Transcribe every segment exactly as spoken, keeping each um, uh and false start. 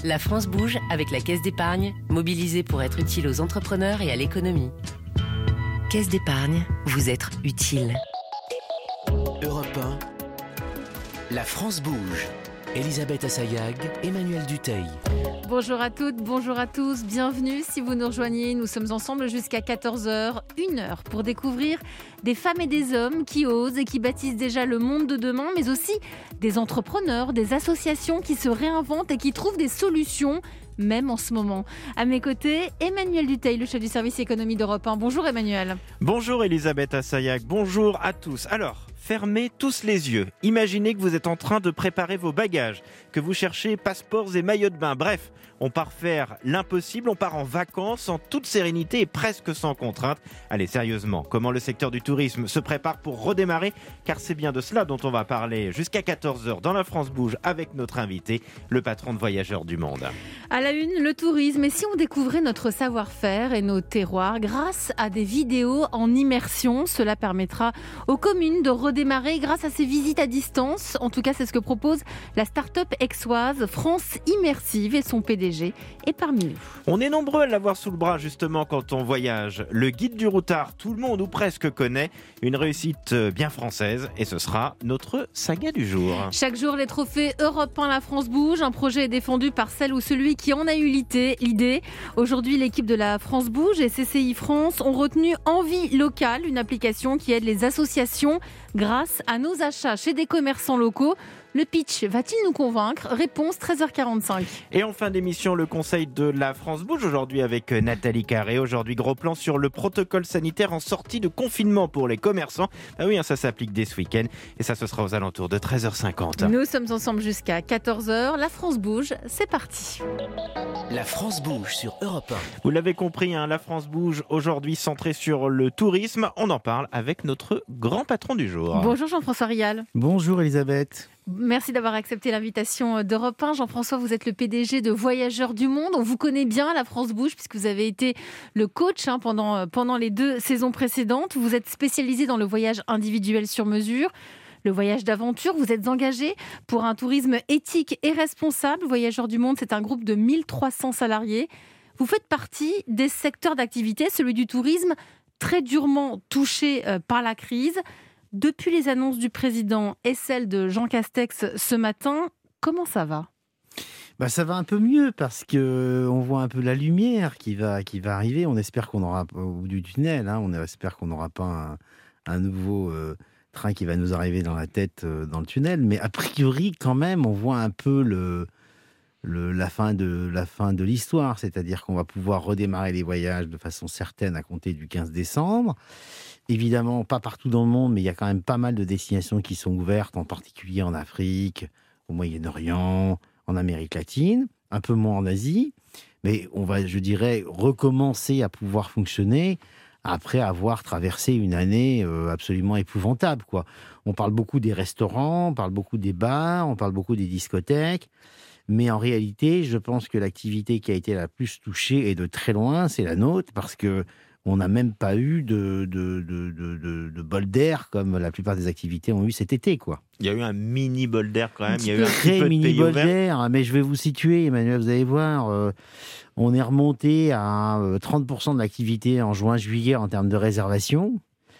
La France bouge avec la Caisse d'épargne, mobilisée pour être utile aux entrepreneurs et à l'économie. Caisse d'épargne, vous être utile. Europe un, La France bouge. Elisabeth Assayag, Emmanuel Dutheil. Bonjour à toutes, bonjour à tous, bienvenue si vous nous rejoignez. Nous sommes ensemble jusqu'à quatorze heures, une heure pour découvrir des femmes et des hommes qui osent et qui bâtissent déjà le monde de demain, mais aussi des entrepreneurs, des associations qui se réinventent et qui trouvent des solutions, même en ce moment. À mes côtés, Emmanuel Dutheil, le chef du service économie d'Europe un. Bonjour Emmanuel. Bonjour Elisabeth Assayag, bonjour à tous. Alors, fermez tous les yeux. Imaginez que vous êtes en train de préparer vos bagages, que vous cherchez passeports et maillots de bain. Bref, on part faire l'impossible, on part en vacances en toute sérénité et presque sans contrainte. Allez, sérieusement, comment le secteur du tourisme se prépare pour redémarrer ? Car c'est bien de cela dont on va parler jusqu'à quatorze heures dans La France bouge avec notre invité, le patron de Voyageurs du Monde. À la une, le tourisme. Et si on découvrait notre savoir-faire et nos terroirs grâce à des vidéos en immersion, cela permettra aux communes de redémarrer grâce à ces visites à distance. En tout cas, c'est ce que propose la start-up aixoise France Immersive et son P D G est parmi nous. On est nombreux à l'avoir sous le bras justement quand on voyage. Le guide du routard, tout le monde ou presque connaît, une réussite bien française et ce sera notre saga du jour. Chaque jour, les trophées Europe un, La France bouge. Un projet est défendu par celle ou celui qui en a eu l'idée. Aujourd'hui, l'équipe de La France bouge et C C I France ont retenu Envie locale, une application qui aide les associations grâce à nos achats chez des commerçants locaux. Le pitch va-t-il nous convaincre ? Réponse treize heures quarante-cinq. Et en fin d'émission, le conseil de La France bouge aujourd'hui avec Nathalie Carré. Aujourd'hui, gros plan sur le protocole sanitaire en sortie de confinement pour les commerçants. Ah oui, ça s'applique dès ce week-end et ça, ce sera aux alentours de treize heures cinquante. Nous sommes ensemble jusqu'à quatorze heures. La France bouge, c'est parti. La France bouge sur Europe un. Vous l'avez compris, hein, La France bouge aujourd'hui centrée sur le tourisme. On en parle avec notre grand patron du jour. Bonjour Jean-François Rial. Bonjour Elisabeth. Merci d'avoir accepté l'invitation d'Europe un. Jean-François, vous êtes le P D G de Voyageurs du Monde. On vous connaît bien, La France bouge, puisque vous avez été le coach hein, pendant, pendant les deux saisons précédentes. Vous êtes spécialisé dans le voyage individuel sur mesure, le voyage d'aventure. Vous êtes engagé pour un tourisme éthique et responsable. Voyageurs du Monde, c'est un groupe de mille trois cents salariés. Vous faites partie des secteurs d'activité, celui du tourisme, très durement touché par la crise. Depuis les annonces du président et celles de Jean Castex ce matin, comment ça va ? Bah ça va un peu mieux parce que on voit un peu la lumière qui va, qui va arriver. On espère qu'on aura au bout du tunnel, hein, on espère qu'on n'aura pas un, un nouveau euh, train qui va nous arriver dans la tête euh, dans le tunnel. Mais a priori, quand même, on voit un peu le, le, la fin de, la fin de l'histoire. C'est-à-dire qu'on va pouvoir redémarrer les voyages de façon certaine à compter du quinze décembre. Évidemment, pas partout dans le monde, mais il y a quand même pas mal de destinations qui sont ouvertes, en particulier en Afrique, au Moyen-Orient, en Amérique latine, un peu moins en Asie. Mais on va, je dirais, recommencer à pouvoir fonctionner après avoir traversé une année absolument épouvantable, quoi. On parle beaucoup des restaurants, on parle beaucoup des bars, on parle beaucoup des discothèques. Mais en réalité, je pense que l'activité qui a été la plus touchée, et de très loin, c'est la nôtre, parce que on n'a même pas eu de, de, de, de, de, de bol d'air comme la plupart des activités ont eu cet été, quoi. Il y a eu un mini bol d'air quand même. Il y a eu un très petit peu mini de pays bol ouvert. d'air, mais je vais vous situer, Emmanuel, vous allez voir. Euh, on est remonté à trente pour cent de l'activité en juin-juillet en termes de réservation.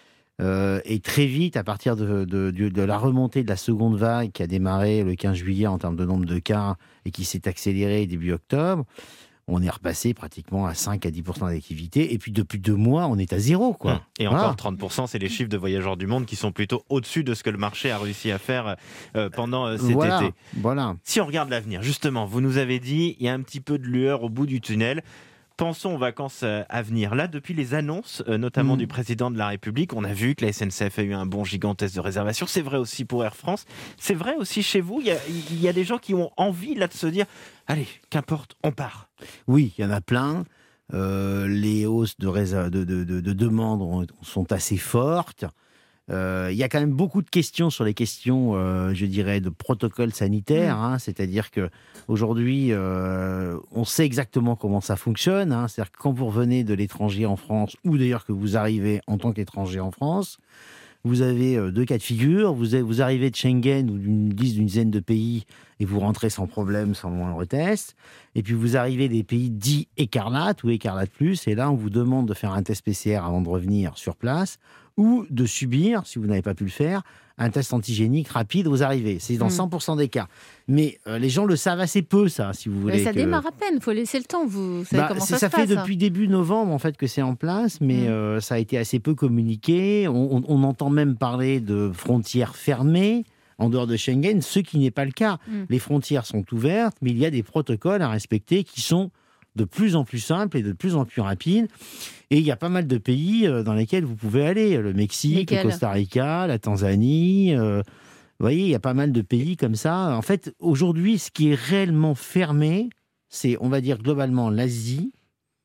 Euh, et très vite, à partir de, de, de, de la remontée de la seconde vague qui a démarré le quinze juillet en termes de nombre de cas et qui s'est accélérée début octobre, on est repassé pratiquement à cinq à dix pour cent d'activité. Et puis, depuis deux mois, on est à zéro, quoi. Et Voilà. encore trente pour cent, c'est les chiffres de Voyageurs du Monde qui sont plutôt au-dessus de ce que le marché a réussi à faire euh, pendant euh, cet voilà, été. Voilà. Si on regarde l'avenir, justement, vous nous avez dit, il y a un petit peu de lueur au bout du tunnel. Pensons aux vacances à venir. Là, depuis les annonces, notamment mmh. du président de la République, on a vu que la S N C F a eu un bond gigantesque de réservation. C'est vrai aussi pour Air France. C'est vrai aussi chez vous. Il y a, il y a des gens qui ont envie là de se dire « Allez, qu'importe, on part ». Oui, il y en a plein. Euh, les hausses de, résa- de, de, de, de demandes sont assez fortes. Euh, il y a quand même beaucoup de questions sur les questions, euh, je dirais, de protocole sanitaire. Mmh. Hein, c'est-à-dire qu'aujourd'hui, euh, on sait exactement comment ça fonctionne. Hein, c'est-à-dire que quand vous revenez de l'étranger en France, ou d'ailleurs que vous arrivez en tant qu'étranger en France, vous avez euh, deux cas de figure. Vous, avez, vous arrivez de Schengen ou d'une dix, d'une dizaine de pays et vous rentrez sans problème, sans le moindre test. Et puis vous arrivez des pays dits écarlates ou écarlates plus, et là on vous demande de faire un test P C R avant de revenir sur place, ou de subir, si vous n'avez pas pu le faire, un test antigénique rapide aux arrivées. C'est dans mmh. cent pour cent des cas. Mais euh, les gens le savent assez peu, ça, si vous voulez. Mais ça que... démarre à peine, il faut laisser le temps. Vous savez bah, comment ça, ça, ça se fait passe. depuis début novembre en fait que c'est en place, mais mmh. euh, ça a été assez peu communiqué. On, on, on entend même parler de frontières fermées en dehors de Schengen, ce qui n'est pas le cas. Mmh. Les frontières sont ouvertes, mais il y a des protocoles à respecter qui sont de plus en plus simples et de plus en plus rapides. Et il y a pas mal de pays dans lesquels vous pouvez aller. Le Mexique, Lesquels ? le Costa Rica, la Tanzanie. Euh, vous voyez, il y a pas mal de pays comme ça. En fait, aujourd'hui, ce qui est réellement fermé, c'est, on va dire, globalement l'Asie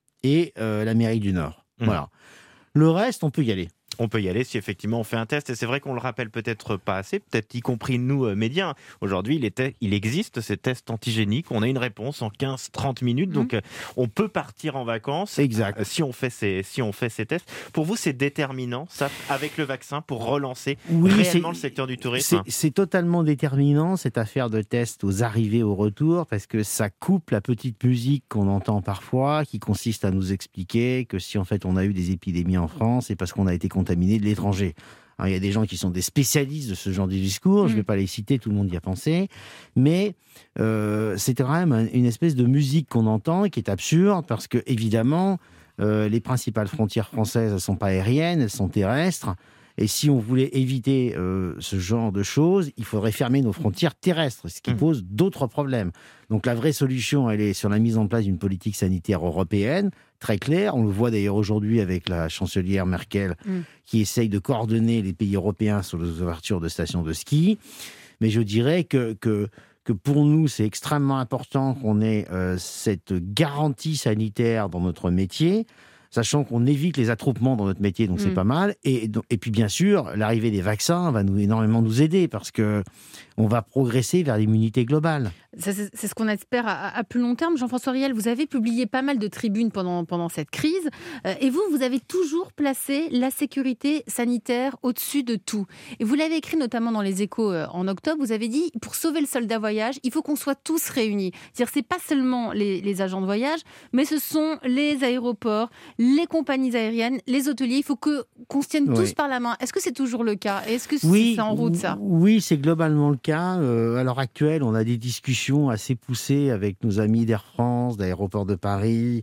et euh, l'Amérique du Nord. Mmh. Voilà. Le reste, on peut y aller. On peut y aller si effectivement on fait un test. Et c'est vrai qu'on le rappelle peut-être pas assez, peut-être y compris nous, euh, médias. Aujourd'hui, il, était, il existe ces tests antigéniques. On a une réponse en quinze à trente minutes. Mmh. Donc, euh, on peut partir en vacances exact. Euh, si, on fait ces, si on fait ces tests. Pour vous, c'est déterminant, ça, avec le vaccin, pour relancer oui, réellement le secteur du tourisme? C'est, c'est totalement déterminant, cette affaire de tests aux arrivées, au retour, parce que ça coupe la petite musique qu'on entend parfois, qui consiste à nous expliquer que si en fait on a eu des épidémies en France, c'est parce qu'on a été contaminé de l'étranger. Alors, il y a des gens qui sont des spécialistes de ce genre de discours, mmh. je ne vais pas les citer, tout le monde y a pensé, mais euh, c'est quand même une espèce de musique qu'on entend et qui est absurde, parce que évidemment, euh, les principales frontières françaises, elles ne sont pas aériennes, elles sont terrestres, et si on voulait éviter euh, ce genre de choses, il faudrait fermer nos frontières terrestres, ce qui mmh. pose d'autres problèmes. Donc la vraie solution, elle est sur la mise en place d'une politique sanitaire européenne, très claire. On le voit d'ailleurs aujourd'hui avec la chancelière Merkel, mmh. qui essaye de coordonner les pays européens sur les ouvertures de stations de ski. Mais je dirais que, que, que pour nous, c'est extrêmement important qu'on ait euh, cette garantie sanitaire dans notre métier, sachant qu'on évite les attroupements dans notre métier, donc mmh. c'est pas mal. Et, et puis bien sûr, l'arrivée des vaccins va nous, énormément nous aider, parce qu'on va progresser vers l'immunité globale. Ça, c'est, c'est ce qu'on espère à, à plus long terme. Jean-François Riel, vous avez publié pas mal de tribunes pendant, pendant cette crise. Euh, et vous, vous avez toujours placé la sécurité sanitaire au-dessus de tout. Et vous l'avez écrit notamment dans Les Échos euh, en octobre. Vous avez dit, pour sauver le soldat voyage, il faut qu'on soit tous réunis. C'est-à-dire, c'est pas seulement les, les agents de voyage, mais ce sont les aéroports, les compagnies aériennes, les hôteliers. Il faut que, qu'on se tienne oui. tous par la main. Est-ce que c'est toujours le cas? Et est-ce que oui, c'est en route, ça? Oui, c'est globalement le cas. Euh, à l'heure actuelle, on a des discussions assez poussées avec nos amis d'Air France, d'Aéroports de Paris,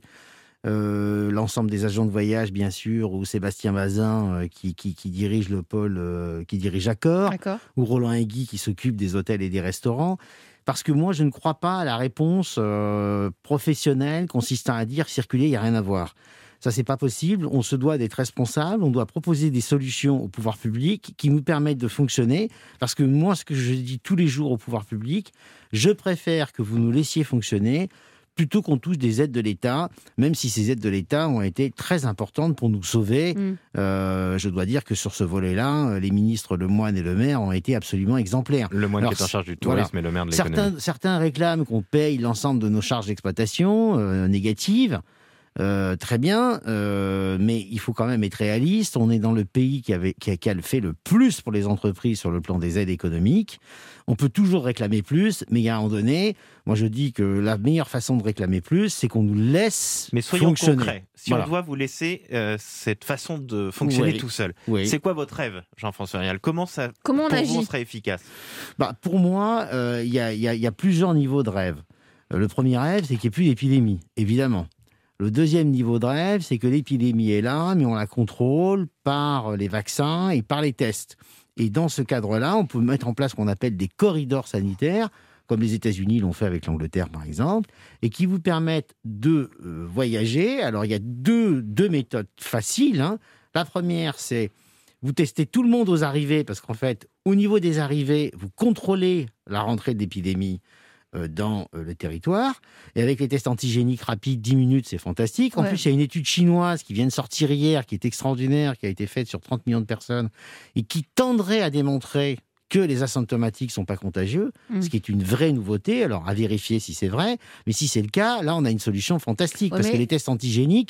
euh, l'ensemble des agents de voyage, bien sûr, ou Sébastien Bazin, euh, qui, qui, qui dirige le pôle, euh, qui dirige Accor, D'accord. ou Roland Hegui, qui s'occupe des hôtels et des restaurants. Parce que moi, je ne crois pas à la réponse euh, professionnelle consistant à dire « circuler, il n'y a rien à voir ». Ça, c'est pas possible. On se doit d'être responsable. On doit proposer des solutions au pouvoir public qui nous permettent de fonctionner. Parce que moi, ce que je dis tous les jours au pouvoir public, je préfère que vous nous laissiez fonctionner plutôt qu'on touche des aides de l'État, même si ces aides de l'État ont été très importantes pour nous sauver. Mmh. Euh, je dois dire que sur ce volet-là, les ministres Lemoine et Le Maire ont été absolument exemplaires. Lemoine Alors, qui est en charge du tourisme voilà. et Le Maire de l'économie. Certains, certains réclament qu'on paye l'ensemble de nos charges d'exploitation euh, négatives. Euh, très bien, euh, mais il faut quand même être réaliste. On est dans le pays qui, avait, qui, a, qui a fait le plus pour les entreprises sur le plan des aides économiques. On peut toujours réclamer plus, mais à un moment donné, moi je dis que la meilleure façon de réclamer plus, c'est qu'on nous laisse mais soyons fonctionner. Concrets. Si voilà. on doit vous laisser euh, cette façon de fonctionner oui. tout seul, oui. c'est quoi votre rêve, Jean-François Riel? Comment ça, Comment on pour agit vous, on serait efficace? bah, Pour moi, il euh, y, y, y a plusieurs niveaux de rêve. Euh, le premier rêve, c'est qu'il n'y ait plus d'épidémie, évidemment. Le deuxième niveau de rêve, c'est que l'épidémie est là, mais on la contrôle par les vaccins et par les tests. Et dans ce cadre-là, on peut mettre en place ce qu'on appelle des corridors sanitaires, comme les États-Unis l'ont fait avec l'Angleterre, par exemple, et qui vous permettent de euh, voyager. Alors, il y a deux, deux méthodes faciles. Hein. La première, c'est vous testez tout le monde aux arrivées, parce qu'en fait, au niveau des arrivées, vous contrôlez la rentrée de l'épidémie dans le territoire. Et avec les tests antigéniques rapides, dix minutes, c'est fantastique. En ouais. plus, il y a une étude chinoise qui vient de sortir hier, qui est extraordinaire, qui a été faite sur trente millions de personnes, et qui tendrait à démontrer que les asymptomatiques ne sont pas contagieux, mmh. ce qui est une vraie nouveauté. Alors, à vérifier si c'est vrai. Mais si c'est le cas, là, on a une solution fantastique. Ouais, parce mais... que les tests antigéniques,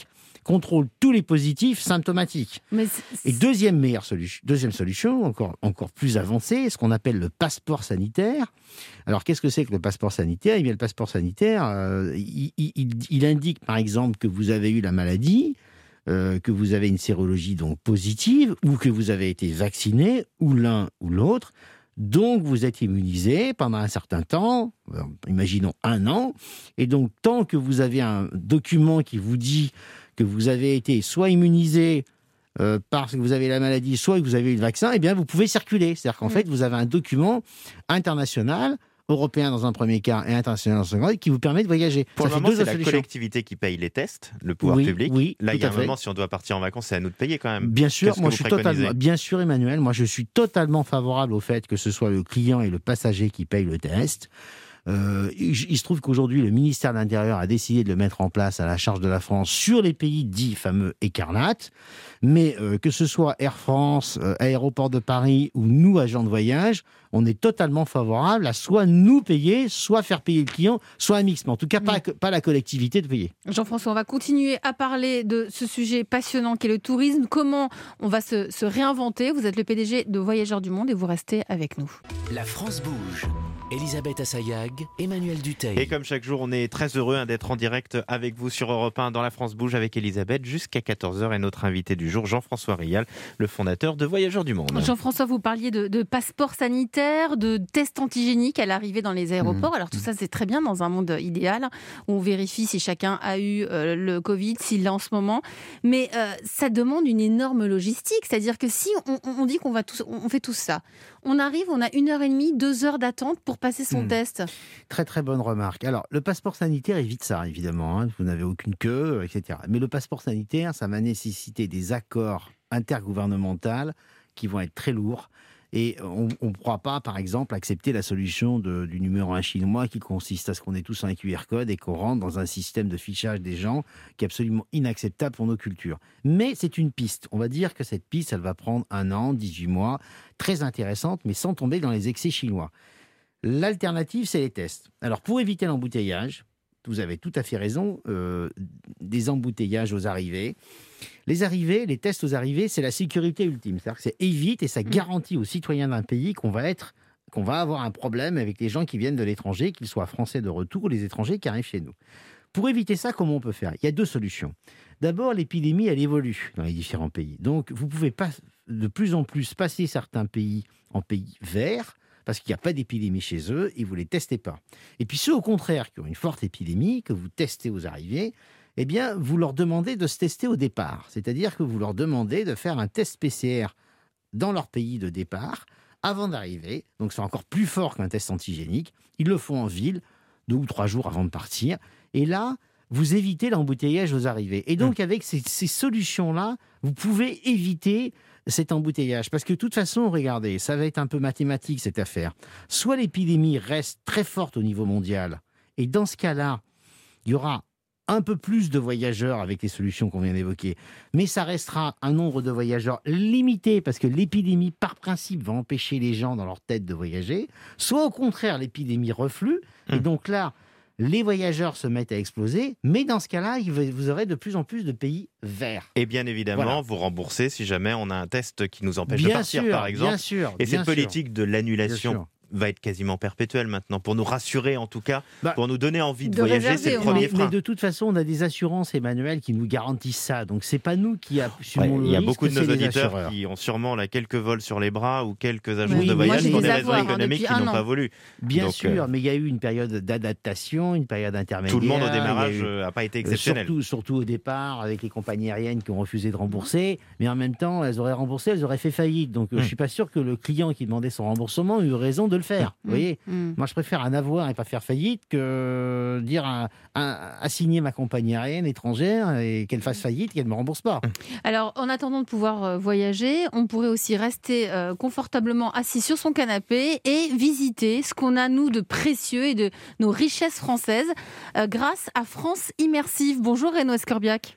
contrôle tous les positifs symptomatiques. Mais c'est... Et deuxième meilleure solution, deuxième solution, encore, encore plus avancée, ce qu'on appelle le passeport sanitaire. Alors, qu'est-ce que c'est que le passeport sanitaire ? Eh bien, le passeport sanitaire, euh, il, il, il indique, par exemple, que vous avez eu la maladie, euh, que vous avez une sérologie donc positive, ou que vous avez été vacciné, ou l'un ou l'autre. Donc, vous êtes immunisé pendant un certain temps, euh, imaginons un an, et donc, tant que vous avez un document qui vous dit que vous avez été soit immunisé euh, parce que vous avez la maladie, soit que vous avez eu le vaccin, eh bien, vous pouvez circuler. C'est-à-dire qu'en mmh. fait, vous avez un document international, européen dans un premier cas et international dans un second cas, qui vous permet de voyager. Pour Ça le fait moment, deux c'est la solutions. collectivité qui paye les tests, le pouvoir oui, public. Oui, Là, il y a un fait. moment, si on doit partir en vacances, c'est à nous de payer quand même. Bien sûr, Qu'est-ce moi que je vous suis préconisez ? totalement, bien sûr, Emmanuel, moi je suis totalement favorable au fait que ce soit le client et le passager qui payent le test. Euh, il, il se trouve qu'aujourd'hui, le ministère de l'Intérieur a décidé de le mettre en place à la charge de la France sur les pays dits fameux écarlates. Mais euh, que ce soit Air France, euh, Aéroport de Paris ou nous, agents de voyage, on est totalement favorable à soit nous payer, soit faire payer le client, soit un mix. Mais en tout cas, pas, pas la collectivité de payer. Jean-François, on va continuer à parler de ce sujet passionnant qu'est le tourisme. Comment on va se, se réinventer ? Vous êtes le P D G de Voyageurs du Monde et vous restez avec nous. La France bouge. Elisabeth Assayag, Emmanuel Dutheil. Et comme chaque jour, on est très heureux hein, d'être en direct avec vous sur Europe un dans La France bouge avec Elisabeth jusqu'à quatorze heures et notre invité du jour, Jean-François Rial, le fondateur de Voyageurs du Monde. Jean-François, vous parliez de, de passeport sanitaire, de tests antigéniques à l'arrivée dans les aéroports. Mmh. Alors tout ça, c'est très bien dans un monde idéal où on vérifie si chacun a eu euh, le Covid, s'il l'a en ce moment. Mais euh, ça demande une énorme logistique. C'est-à-dire que si on, on dit qu'on va tous, on fait tout ça, on arrive, on a une heure et demie, deux heures d'attente pour passer son mmh. test. Très très bonne remarque. Alors le passeport sanitaire évite ça évidemment. Hein. Vous n'avez aucune queue, et cetera. Mais le passeport sanitaire, ça va nécessiter des accords intergouvernementaux qui vont être très lourds. Et on ne pourra pas, par exemple, accepter la solution de, du numéro un chinois qui consiste à ce qu'on ait tous un Q R code et qu'on rentre dans un système de fichage des gens qui est absolument inacceptable pour nos cultures. Mais c'est une piste. On va dire que cette piste, elle va prendre un an, dix-huit mois, très intéressante, mais sans tomber dans les excès chinois. L'alternative, c'est les tests. Alors, pour éviter l'embouteillage, vous avez tout à fait raison, euh, des embouteillages aux arrivées. Les arrivées, les tests aux arrivées, c'est la sécurité ultime. C'est-à-dire que ça évite et ça garantit aux citoyens d'un pays qu'on va être, qu'on va avoir un problème avec les gens qui viennent de l'étranger, qu'ils soient français de retour ou les étrangers qui arrivent chez nous. Pour éviter ça, comment on peut faire ? Il y a deux solutions. D'abord, l'épidémie, elle évolue dans les différents pays. Donc, vous pouvez pas, de plus en plus passer certains pays en pays verts, parce qu'il n'y a pas d'épidémie chez eux, et vous ne les testez pas. Et puis ceux, au contraire, qui ont une forte épidémie, que vous testez aux arrivées, eh bien, vous leur demandez de se tester au départ. C'est-à-dire que vous leur demandez de faire un test P C R dans leur pays de départ, avant d'arriver. Donc c'est encore plus fort qu'un test antigénique. Ils le font en ville, deux ou trois jours avant de partir. Et là, vous évitez l'embouteillage aux arrivées. Et donc, avec ces, ces solutions-là, vous pouvez éviter cet embouteillage. Parce que de toute façon, regardez, ça va être un peu mathématique cette affaire. Soit l'épidémie reste très forte au niveau mondial, et dans ce cas-là, il y aura un peu plus de voyageurs avec les solutions qu'on vient d'évoquer, mais ça restera un nombre de voyageurs limité, parce que l'épidémie, par principe, va empêcher les gens dans leur tête de voyager. Soit au contraire, l'épidémie reflue, et donc là, les voyageurs se mettent à exploser, mais dans ce cas-là, vous aurez de plus en plus de pays verts. Et bien évidemment, voilà. Vous remboursez si jamais on a un test qui nous empêche bien de partir, sûr, par exemple. Bien sûr, Et bien cette sûr. politique de l'annulation va être quasiment perpétuelle maintenant, pour nous rassurer en tout cas, bah, pour nous donner envie de, de voyager, réserver, c'est le premier mais, frein. Mais de toute façon, on a des assurances, Emmanuel, qui nous garantissent ça. Donc c'est pas nous qui assumons ouais, le risque. Il y a beaucoup de nos auditeurs assureurs. qui ont sûrement là, quelques vols sur les bras ou quelques agences oui, de voyage pour des raisons avoir, économiques hein, qui n'ont pas voulu. Bien Donc, sûr, euh, mais il y a eu une période d'adaptation, une période intermédiaire. Tout le monde au démarrage n'a eu, pas été exceptionnel. Surtout, surtout au départ, avec les compagnies aériennes qui ont refusé de rembourser, mais en même temps, elles auraient remboursé, elles auraient fait faillite. Donc mmh. je suis pas sûr que le client qui demandait son remboursement ait eu raison de le faire. Mmh. Vous voyez mmh. Moi, je préfère un avoir et pas faire faillite que dire à, à, à signer ma compagnie aérienne étrangère et qu'elle fasse faillite et qu'elle ne me rembourse pas. Alors, en attendant de pouvoir voyager, on pourrait aussi rester euh, confortablement assis sur son canapé et visiter ce qu'on a, nous, de précieux et de nos richesses françaises euh, grâce à France Immersive. Bonjour Renaud Escorbiac.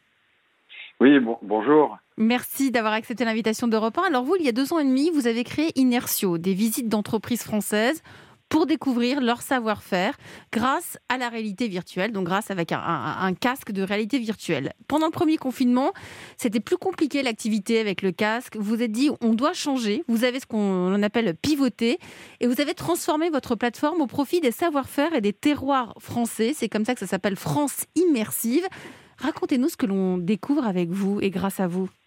Oui, bon, bonjour. Merci d'avoir accepté l'invitation d'Europe un. Alors vous, il y a deux ans et demi, vous avez créé Inertio, des visites d'entreprises françaises pour découvrir leur savoir-faire grâce à la réalité virtuelle, donc grâce avec un, un, un casque de réalité virtuelle. Pendant le premier confinement, c'était plus compliqué l'activité avec le casque. Vous vous êtes dit, on doit changer. Vous avez ce qu'on appelle pivoter et vous avez transformé votre plateforme au profit des savoir-faire et des terroirs français. C'est comme ça que ça s'appelle France Immersive. Racontez-nous ce que l'on découvre avec vous et grâce à vous.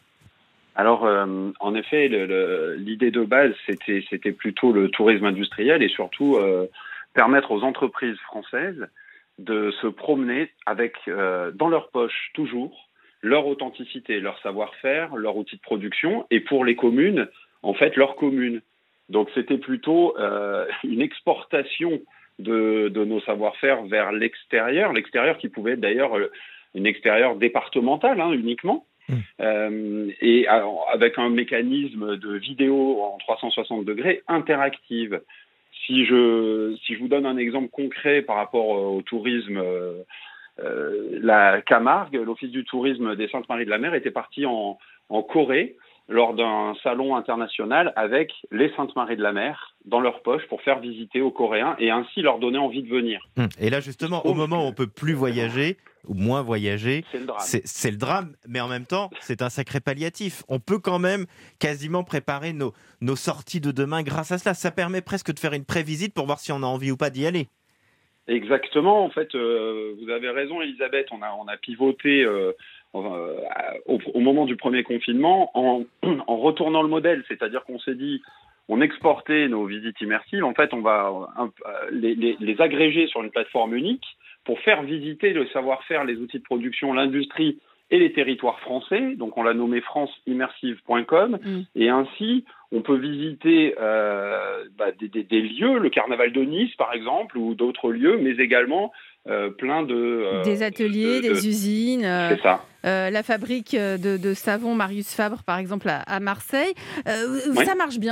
Alors, euh, en effet, le, le, l'idée de base, c'était, c'était plutôt le tourisme industriel et surtout euh, permettre aux entreprises françaises de se promener avec, euh, dans leur poche, toujours, leur authenticité, leur savoir-faire, leur outil de production, et pour les communes, en fait, leur commune. Donc, c'était plutôt euh, une exportation de, de nos savoir-faire vers l'extérieur, l'extérieur qui pouvait être d'ailleurs une extérieur départementale, hein, uniquement. Mmh. Euh, et alors, avec un mécanisme de vidéo en trois cent soixante degrés interactive. Si je, si je vous donne un exemple concret par rapport au tourisme, euh, euh, la Camargue, l'Office du tourisme des Saintes-Maries-de-la-Mer, était parti en, en Corée lors d'un salon international avec les Saintes-Maries-de-la-Mer dans leur poche pour faire visiter aux Coréens et ainsi leur donner envie de venir. Et là, justement, au moment où on ne peut plus voyager, ou moins voyager, c'est le drame. C'est, c'est le drame, mais en même temps, c'est un sacré palliatif. On peut quand même quasiment préparer nos, nos sorties de demain grâce à cela. Ça permet presque de faire une prévisite pour voir si on a envie ou pas d'y aller. Exactement, en fait, euh, vous avez raison, Elisabeth, on a, on a pivoté euh, euh, au, au moment du premier confinement en, en retournant le modèle, c'est-à-dire qu'on s'est dit, on exportait nos visites immersives, en fait, on va un, les, les, les agréger sur une plateforme unique pour faire visiter le savoir-faire, les outils de production, l'industrie et les territoires français. Donc, on l'a nommé france immersive point com. Mmh. Et ainsi, on peut visiter euh, bah, des, des, des lieux, le carnaval de Nice, par exemple, ou d'autres lieux, mais également euh, plein de... Euh, des ateliers, de, de, des usines. Euh, c'est ça. Euh, la fabrique de, de savon Marius Fabre, par exemple, à, à Marseille. Euh, oui. Ça marche bien ?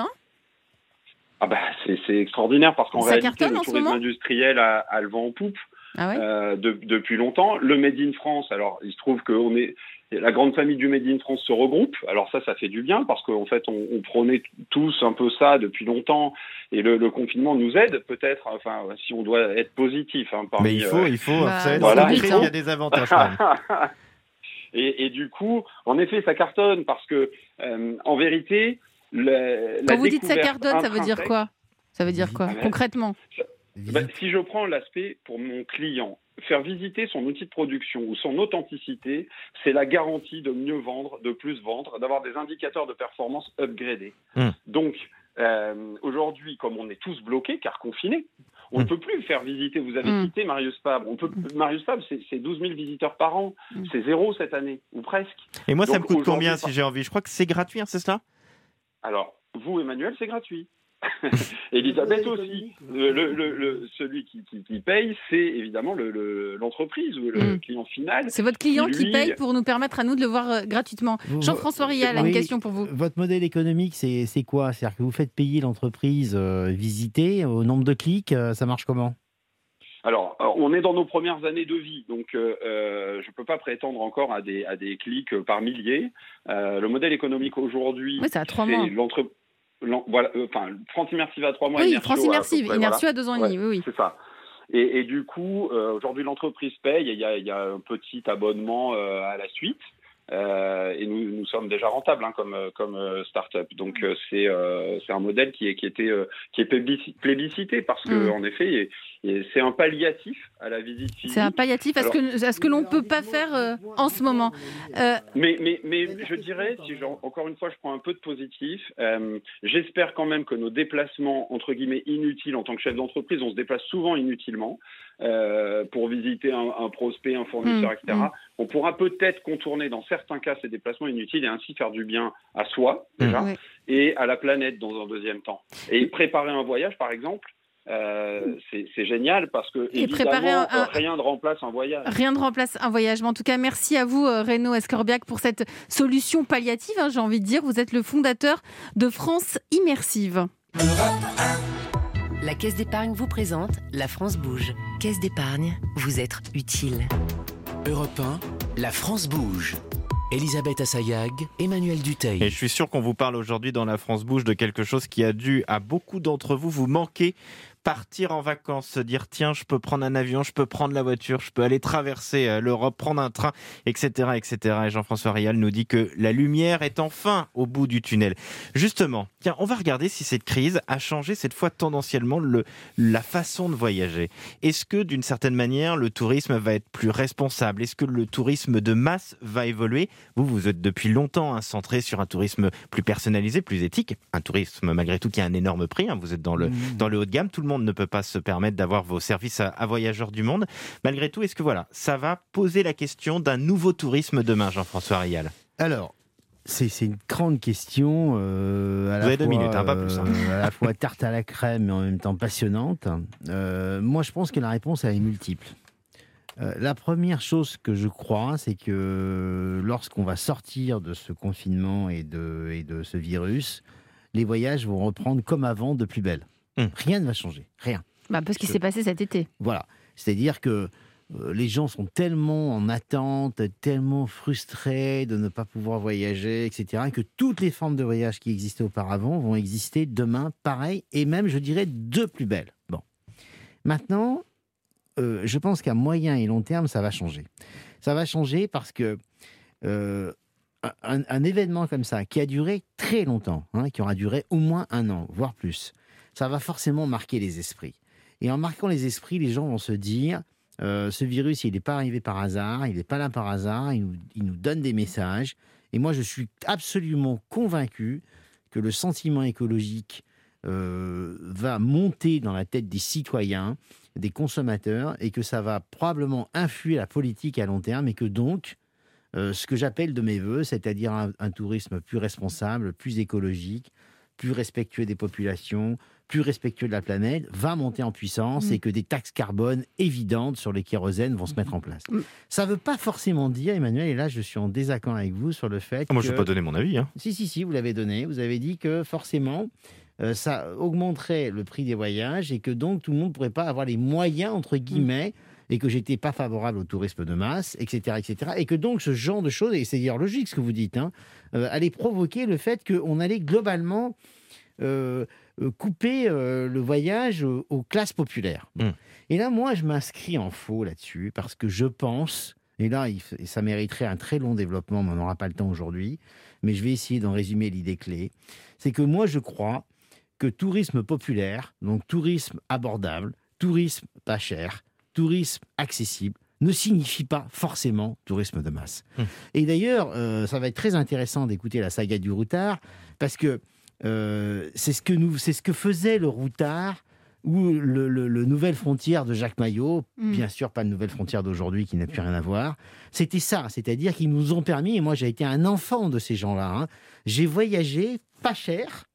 Ah bah, c'est, c'est extraordinaire parce qu'en ça réalité, le tourisme industriel a, a le vent en poupe. Ah ouais euh, de, depuis longtemps. Le Made in France, alors il se trouve que on est, la grande famille du Made in France se regroupe. Alors ça, ça fait du bien parce qu'en fait, on, on prônait tous un peu ça depuis longtemps et le, le confinement nous aide peut-être, enfin, si on doit être positif. Hein, parmi, Mais il faut, euh, il faut, bah, ça voilà, il y a des avantages quand même. et, et du coup, en effet, ça cartonne parce que, euh, en vérité, la, quand la vous dites ça cartonne, ça veut dire quoi ? Ça veut dire quoi, ah, concrètement ? Bah, si je prends l'aspect pour mon client, faire visiter son outil de production ou son authenticité, c'est la garantie de mieux vendre, de plus vendre, d'avoir des indicateurs de performance upgradés. Mmh. Donc, euh, aujourd'hui, comme on est tous bloqués, car confinés, on mmh. ne peut plus faire visiter. Vous avez mmh. cité Marius Fabre. On peut, Marius Fabre, c'est, c'est douze mille visiteurs par an. Mmh. C'est zéro cette année, ou presque. Et moi, Donc, ça me coûte combien si j'ai envie ? Je crois que c'est gratuit, hein, c'est cela ? Alors, vous, Emmanuel, c'est gratuit. Elisabeth aussi. Le, le, le, celui qui, qui, qui paye, c'est évidemment le, le, l'entreprise ou le mmh. client final. C'est votre client qui, lui... qui paye pour nous permettre à nous de le voir euh, gratuitement. Vous, Jean-François Rial a oui, une question pour vous. Votre modèle économique, c'est, c'est quoi ? C'est-à-dire que vous faites payer l'entreprise euh, visitée au nombre de clics, euh, ça marche comment ? Alors, on est dans nos premières années de vie, donc euh, je ne peux pas prétendre encore à des, à des clics par milliers. Euh, le modèle économique aujourd'hui, oui, c'est à trois mois. L'entreprise. Voilà, euh, enfin, France Immersive à trois mois. Oui, Inertio France Immersive, à, Inertio voilà. à deux ans et demi, ouais, oui, oui. C'est ça. Et, et du coup, euh, aujourd'hui, l'entreprise paye, il y a, il y a un petit abonnement euh, à la suite. Euh, et nous, nous sommes déjà rentables hein, comme, comme euh, start-up. Donc, euh, c'est, euh, c'est un modèle qui est, qui était, euh, qui est plébiscité parce que, mmh. en effet, et, et c'est un palliatif à la visite physique. C'est un palliatif à ce que, à ce que l'on ne peut pas faire euh, en ce moment. Euh... Mais, mais, mais je dirais, si je, encore une fois, je prends un peu de positif, euh, j'espère quand même que nos déplacements, entre guillemets, inutiles en tant que chef d'entreprise, on se déplace souvent inutilement euh, pour visiter un, un prospect, un fournisseur, mmh. et cetera. Mmh. On pourra peut-être contourner dans certains cas ces déplacements inutiles et ainsi faire du bien à soi, déjà, mmh. et à la planète dans un deuxième temps. Et préparer un voyage, par exemple, Euh, c'est, c'est génial parce que et évidemment un, un... rien ne remplace un voyage. Rien ne remplace un voyage. Mais en tout cas, merci à vous, Renaud Escorbiac, pour cette solution palliative. Hein, j'ai envie de dire, vous êtes le fondateur de France Immersive. La Caisse d'épargne vous présente La France bouge. Caisse d'épargne, vous êtes utile. Europe un, La France bouge. Elisabeth Assayag, Emmanuel Dutheil. Et je suis sûr qu'on vous parle aujourd'hui dans La France bouge de quelque chose qui a dû à beaucoup d'entre vous vous manquer partir en vacances, se dire tiens, je peux prendre un avion, je peux prendre la voiture, je peux aller traverser euh, l'Europe, prendre un train, et cetera, et cetera. Et Jean-François Rial nous dit que la lumière est enfin au bout du tunnel. Justement, tiens, on va regarder si cette crise a changé cette fois tendanciellement le, la façon de voyager. Est-ce que d'une certaine manière, le tourisme va être plus responsable ? Est-ce que le tourisme de masse va évoluer ? Vous, vous êtes depuis longtemps hein, centré sur un tourisme plus personnalisé, plus éthique. Un tourisme malgré tout qui a un énorme prix. Hein. Vous êtes dans le, mmh. dans le haut de gamme. Tout le monde ne peut pas se permettre d'avoir vos services à, à voyageurs du monde. Malgré tout, est-ce que voilà, ça va poser la question d'un nouveau tourisme demain, Jean-François Rial ? Alors, c'est, c'est une grande question. Euh, à Vous la avez deux fois, minutes, hein, pas plus. Hein. Euh, à la fois tarte à la crème, mais en même temps passionnante. Euh, moi, je pense que la réponse, elle est multiple. Euh, la première chose que je crois, c'est que lorsqu'on va sortir de ce confinement et de, et de ce virus, les voyages vont reprendre comme avant de plus belle. Mmh. Rien ne va changer, rien. Bah, parce qu'il je... s'est passé cet été. Voilà, c'est-à-dire que euh, les gens sont tellement en attente, tellement frustrés de ne pas pouvoir voyager, et cetera, que toutes les formes de voyage qui existaient auparavant vont exister demain pareil, et même, je dirais, de plus belle. Bon. Maintenant, euh, je pense qu'à moyen et long terme, ça va changer. Ça va changer parce que euh, un, un événement comme ça, qui a duré très longtemps, hein, qui aura duré au moins un an, voire plus, ça va forcément marquer les esprits. Et en marquant les esprits, les gens vont se dire euh, ce virus, il n'est pas arrivé par hasard, il n'est pas là par hasard, il nous, il nous donne des messages. Et moi, je suis absolument convaincu que le sentiment écologique euh, va monter dans la tête des citoyens, des consommateurs, et que ça va probablement influer la politique à long terme, et que donc, euh, ce que j'appelle de mes voeux, c'est-à-dire un, un tourisme plus responsable, plus écologique, plus respectueux des populations, plus respectueux de la planète, va monter en puissance, mmh. et que des taxes carbone évidentes sur les kérosènes vont se mettre en place. Mmh. Ça ne veut pas forcément dire, Emmanuel, et là je suis en désaccord avec vous sur le fait Moi, que... je ne vais pas donner mon avis. Hein. Si, si, si, vous l'avez donné. Vous avez dit que forcément, euh, ça augmenterait le prix des voyages et que donc tout le monde ne pourrait pas avoir les moyens, entre guillemets, mmh. et que j'étais pas favorable au tourisme de masse, et cetera, et cetera. Et que donc ce genre de choses, et c'est d'ailleurs logique ce que vous dites, hein, euh, allait provoquer le fait qu'on allait globalement... Euh, euh, couper euh, le voyage aux, aux classes populaires. Mmh. Et là, moi, je m'inscris en faux là-dessus, parce que je pense, et là, il, et ça mériterait un très long développement, mais on n'aura pas le temps aujourd'hui, mais je vais essayer d'en résumer l'idée clé, c'est que moi, je crois que tourisme populaire, donc tourisme abordable, tourisme pas cher, tourisme accessible, ne signifie pas forcément tourisme de masse. Mmh. Et d'ailleurs, euh, ça va être très intéressant d'écouter la saga du routard, parce que Euh, c'est ce que nous, c'est ce que faisait le routard ou le, le, le Nouvelle Frontière de Jacques Maillot, mmh. bien sûr pas de Nouvelle Frontière d'aujourd'hui qui n'a plus rien à voir. C'était ça, c'est-à-dire qu'ils nous ont permis, et moi j'ai été un enfant de ces gens-là, hein, j'ai voyagé pas cher,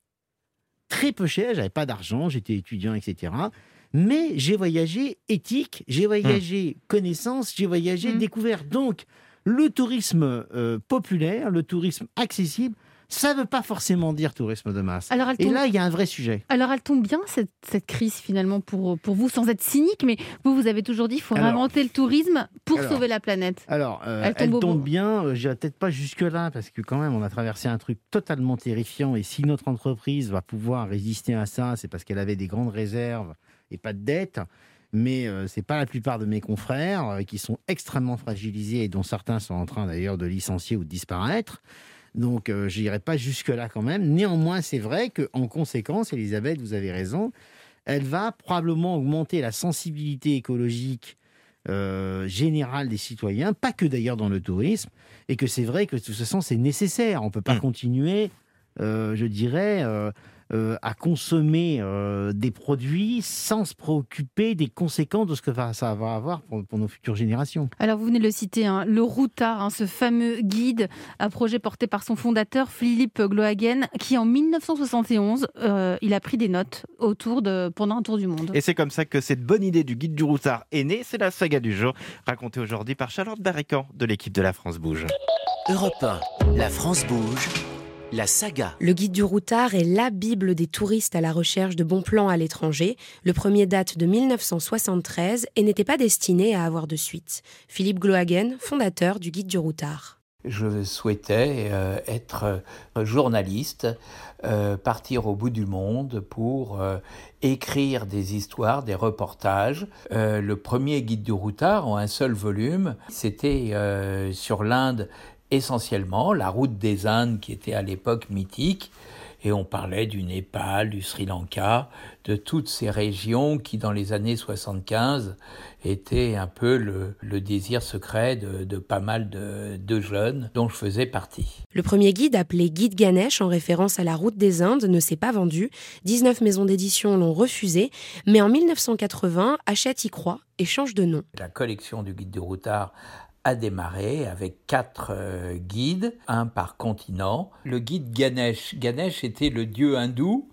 très peu cher, j'avais pas d'argent, j'étais étudiant, et cetera. Mais j'ai voyagé éthique, j'ai voyagé mmh. connaissance, j'ai voyagé mmh. découverte. Donc le tourisme euh, populaire, le tourisme accessible, ça ne veut pas forcément dire tourisme de masse. Alors, tombe... Et là, il y a un vrai sujet. Alors, elle tombe bien, cette, cette crise, finalement, pour, pour vous, sans être cynique, mais vous, vous avez toujours dit qu'il faut alors, réinventer le tourisme pour alors, sauver la planète. Alors, euh, elle tombe, elle tombe bien, euh, je n'irai peut-être pas jusque-là, parce que quand même, on a traversé un truc totalement terrifiant, et si notre entreprise va pouvoir résister à ça, c'est parce qu'elle avait des grandes réserves et pas de dettes. Mais euh, ce n'est pas la plupart de mes confrères euh, qui sont extrêmement fragilisés, et dont certains sont en train d'ailleurs de licencier ou de disparaître. Donc, euh, je n'irai pas jusque-là quand même. Néanmoins, c'est vrai qu'en conséquence, Elisabeth, vous avez raison, elle va probablement augmenter la sensibilité écologique euh, générale des citoyens, pas que d'ailleurs dans le tourisme, et que c'est vrai que de toute façon, c'est nécessaire. On ne peut pas mmh. continuer, euh, je dirais... Euh, Euh, à consommer euh, des produits sans se préoccuper des conséquences de ce que va, ça va avoir pour, pour nos futures générations. Alors vous venez de le citer, hein, le routard, hein, ce fameux guide, un projet porté par son fondateur Philippe Glohagen, qui en dix-neuf cent soixante et onze, euh, il a pris des notes autour de, pendant un tour du monde. Et c'est comme ça que cette bonne idée du guide du routard est née. C'est la saga du jour, racontée aujourd'hui par Charlotte Barrécan de l'équipe de La France Bouge. Europe un, La France Bouge. La saga. Le guide du routard est la bible des touristes à la recherche de bons plans à l'étranger. Le premier date de dix-neuf cent soixante-treize et n'était pas destiné à avoir de suite. Philippe Glohagen, fondateur du guide du routard. Je souhaitais euh, être journaliste, euh, partir au bout du monde pour euh, écrire des histoires, des reportages. Euh, le premier guide du routard en un seul volume, c'était euh, sur l'Inde essentiellement, la route des Indes qui était à l'époque mythique. Et on parlait du Népal, du Sri Lanka, de toutes ces régions qui, dans les années soixante-quinze, étaient un peu le, le désir secret de, de pas mal de, de jeunes dont je faisais partie. Le premier guide, appelé Guide Ganesh, en référence à la route des Indes, ne s'est pas vendu. dix-neuf maisons d'édition l'ont refusé. Mais en dix-neuf cent quatre-vingts, Hachette y croit et change de nom. La collection du guide du routard a démarré avec quatre euh, guides, un par continent. Le guide Ganesh, Ganesh était le dieu hindou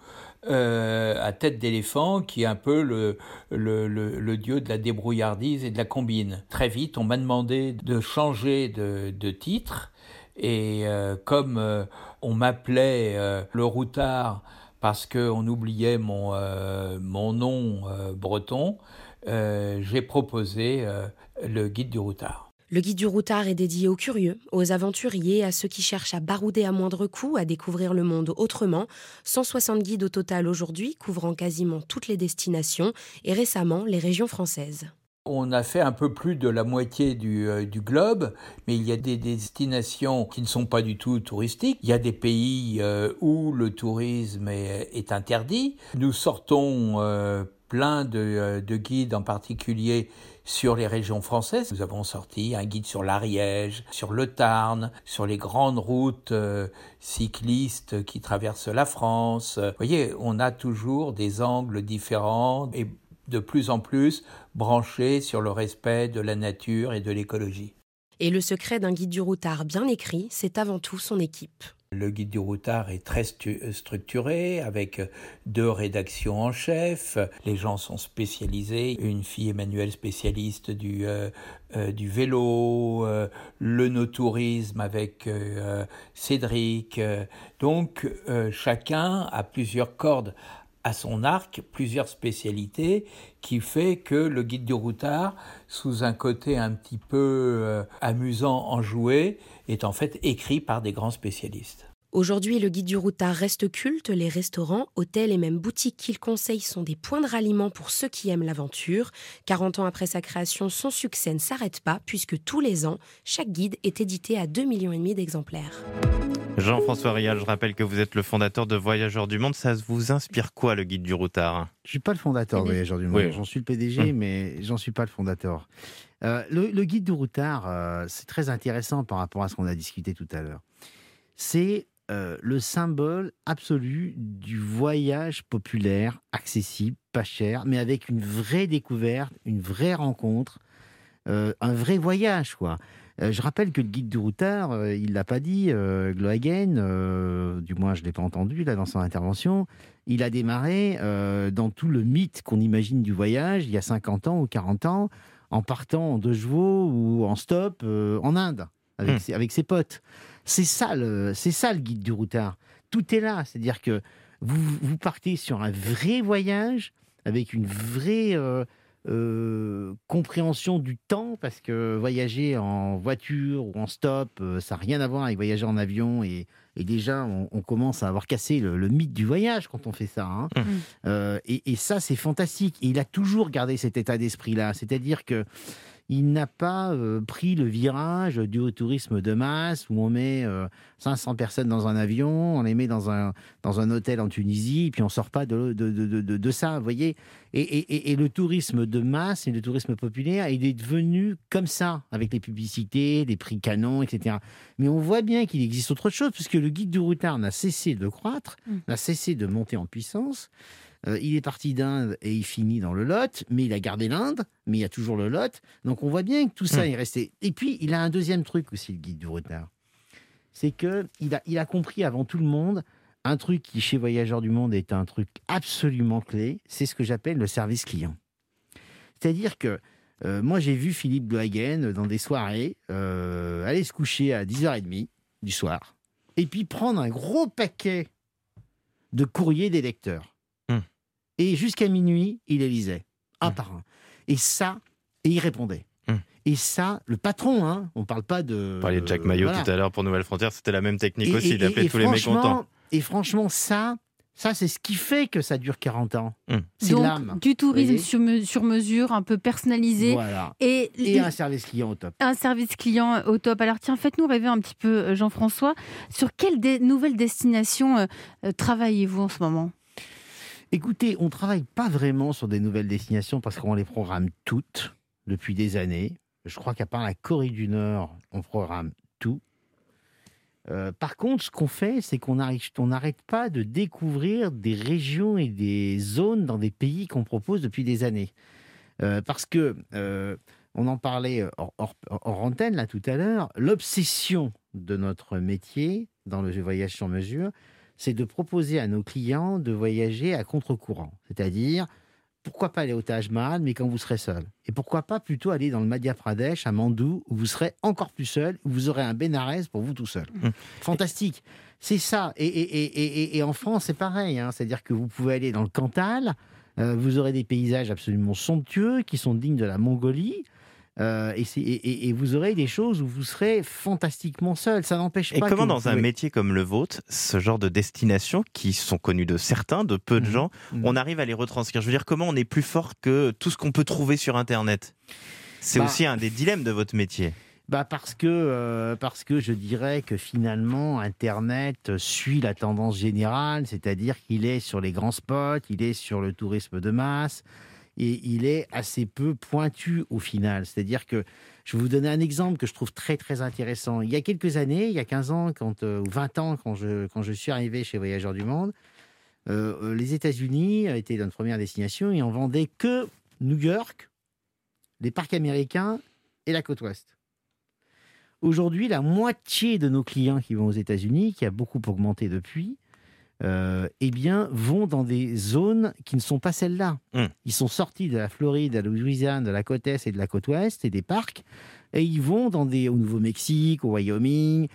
euh, à tête d'éléphant qui est un peu le, le, le, le dieu de la débrouillardise et de la combine. Très vite, on m'a demandé de changer de, de titre et euh, comme euh, on m'appelait euh, le routard parce qu'on oubliait mon, euh, mon nom euh, breton, euh, j'ai proposé euh, le guide du routard. Le guide du routard est dédié aux curieux, aux aventuriers, à ceux qui cherchent à barouder à moindre coût, à découvrir le monde autrement. cent soixante guides au total aujourd'hui, couvrant quasiment toutes les destinations et récemment les régions françaises. On a fait un peu plus de la moitié du, euh, du globe, mais il y a des destinations qui ne sont pas du tout touristiques. Il y a des pays euh, où le tourisme est, est interdit. Nous sortons euh, plein de, euh, de guides, en particulier sur les régions françaises. Nous avons sorti un guide sur l'Ariège, sur le Tarn, sur les grandes routes euh, cyclistes qui traversent la France. Vous voyez, on a toujours des angles différents et de plus en plus branchés sur le respect de la nature et de l'écologie. Et le secret d'un guide du routard bien écrit, c'est avant tout son équipe. Le guide du routard est très stu- structuré, avec deux rédactions en chef. Les gens sont spécialisés. Une fille Emmanuelle spécialiste du, euh, euh, du vélo, euh, le no-tourisme avec euh, Cédric. Donc, euh, chacun a plusieurs cordes à son arc, plusieurs spécialités, qui fait que le guide du routard, sous un côté un petit peu euh, amusant, enjoué, est en fait écrit par des grands spécialistes. Aujourd'hui, le guide du routard reste culte. Les restaurants, hôtels et même boutiques qu'il conseille sont des points de ralliement pour ceux qui aiment l'aventure. quarante ans après sa création, son succès ne s'arrête pas, puisque tous les ans, chaque guide est édité à deux virgule cinq millions d'exemplaires. Jean-François Rial, je rappelle que vous êtes le fondateur de Voyageurs du Monde. Ça vous inspire quoi, le guide du routard ? Je ne suis pas le fondateur de Voyageurs du Monde. Oui. J'en suis le P D G, mmh. mais j'en suis pas le fondateur. Euh, le, le guide du routard, euh, c'est très intéressant par rapport à ce qu'on a discuté tout à l'heure. C'est euh, le symbole absolu du voyage populaire, accessible, pas cher, mais avec une vraie découverte, une vraie rencontre, euh, un vrai voyage, quoi. Euh, je rappelle que le guide du routard, euh, il ne l'a pas dit, euh, Glohagen, euh, du moins je ne l'ai pas entendu là dans son intervention, il a démarré euh, dans tout le mythe qu'on imagine du voyage il y a cinquante ans ou quarante ans, en partant en deux chevaux ou en stop euh, en Inde, avec, mmh. ses, avec ses potes. C'est ça, le, c'est ça le guide du routard. Tout est là, c'est-à-dire que vous, vous partez sur un vrai voyage, avec une vraie... Euh, Euh, compréhension du temps, parce que voyager en voiture ou en stop, euh, ça n'a rien à voir avec voyager en avion, et, et déjà on, on commence à avoir cassé le, le mythe du voyage quand on fait ça, hein. Mmh. euh, et, et ça c'est fantastique, et il a toujours gardé cet état d'esprit là, c'est-à-dire que il n'a pas euh, pris le virage du haut tourisme de masse où on met euh, cinq cents personnes dans un avion, on les met dans un, dans un hôtel en Tunisie, et puis on ne sort pas de, de, de, de, de ça, vous voyez. Et, et, et le tourisme de masse et le tourisme populaire, il est devenu comme ça, avec les publicités, les prix canons, et cetera. Mais on voit bien qu'il existe autre chose, puisque le guide du routard n'a cessé de croître, mmh. n'a cessé de monter en puissance. Euh, il est parti d'Inde et il finit dans le Lot, mais il a gardé l'Inde, mais il y a toujours le Lot. Donc on voit bien que tout ça mmh. est resté. Et puis il a un deuxième truc aussi, le guide du routard. C'est qu'il a, il a compris avant tout le monde un truc qui, chez Voyageurs du Monde, est un truc absolument clé. C'est ce que j'appelle le service client. C'est-à-dire que euh, moi j'ai vu Philippe Glohagen dans des soirées euh, aller se coucher à dix heures trente du soir et puis prendre un gros paquet de courriers des lecteurs. Et jusqu'à minuit, il les lisait, un mmh. par un. Et ça, et il répondait. Mmh. Et ça, le patron, hein, on ne parle pas de... On parlait de Jacques Maillot voilà. tout à l'heure pour Nouvelles Frontières, c'était la même technique Et- aussi, et- d'appeler et tous les mécontents. Et franchement, ça, ça c'est ce qui fait que ça dure quarante ans. Hum. C'est Donc, l'âme. du tourisme voyez sur, me- sur mesure, un peu personnalisé. Voilà. Et, Et un service client au top. un service client au top. Alors tiens, faites-nous rêver un petit peu, euh, Jean-François. Sur quelle dé- nouvelle destination euh, euh, travaillez-vous en ce moment ? Écoutez, on ne travaille pas vraiment sur des nouvelles destinations parce qu'on les programme toutes depuis des années. Je crois qu'à part la Corée du Nord, on programme tout. Euh, par contre, ce qu'on fait, c'est qu'on n'arrive- on n'arrête pas de découvrir des régions et des zones dans des pays qu'on propose depuis des années. Euh, parce que, euh, on en parlait hors, hors- hors antenne là tout à l'heure, l'obsession de notre métier dans le voyage sur mesure, c'est de proposer à nos clients de voyager à contre-courant. C'est-à-dire, pourquoi pas aller au Taj Mahal, mais quand vous serez seul. Et pourquoi pas plutôt aller dans le Madhya Pradesh, à Mandou, où vous serez encore plus seul, où vous aurez un Bénarès pour vous tout seul. Mmh. Fantastique. C'est ça. Et, et, et, et, et en France, c'est pareil. Hein. C'est-à-dire que vous pouvez aller dans le Cantal, euh, vous aurez des paysages absolument somptueux qui sont dignes de la Mongolie. Euh, et, c'est- et, et- et vous aurez des choses où vous serez fantastiquement seul. Ça n'empêche Et pas comment que dans vous un pouvez- métier comme le vôtre, ce genre de destinations qui sont connues de certains, de peu de Mhm. gens, Mhm. on arrive à les retranscrire? Je veux dire, comment on est plus fort que tout ce qu'on peut trouver sur Internet? C'est Bah, aussi un des dilemmes de votre métier. Bah parce que, euh, parce que je dirais que finalement, Internet suit la tendance générale, c'est-à-dire qu'il est sur les grands spots, il est sur le tourisme de masse, et il est assez peu pointu au final. C'est-à-dire que, je vais vous donner un exemple que je trouve très très intéressant. Il y a quelques années, il y a quinze ans, quand, euh, ou vingt ans, quand je, quand je suis arrivé chez Voyageurs du Monde, euh, les États-Unis étaient notre première destination et on vendait que New York, les parcs américains et la côte ouest. Aujourd'hui, la moitié de nos clients qui vont aux États-Unis, qui a beaucoup augmenté depuis, euh, eh bien, vont dans des zones qui ne sont pas celles-là. Mmh. Ils sont sortis de la Floride, de la Louisiane, de la côte Est et de la côte Ouest et des parcs, et ils vont dans des, au Nouveau-Mexique, au Wyoming,